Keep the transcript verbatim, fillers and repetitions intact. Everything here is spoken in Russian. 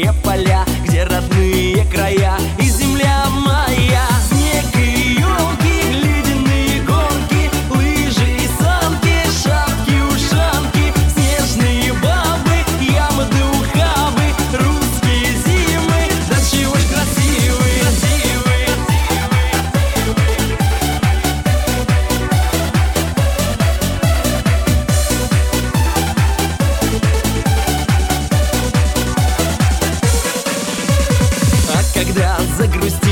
зеленые поля, где родные края и земля моя. Снег и елки, ледяные горки, лыжи и санки, шапки, ушанки, снежные бабы, ямы да ухабы, русские зимы, да чего ж красивые, красивые. А когда загрустит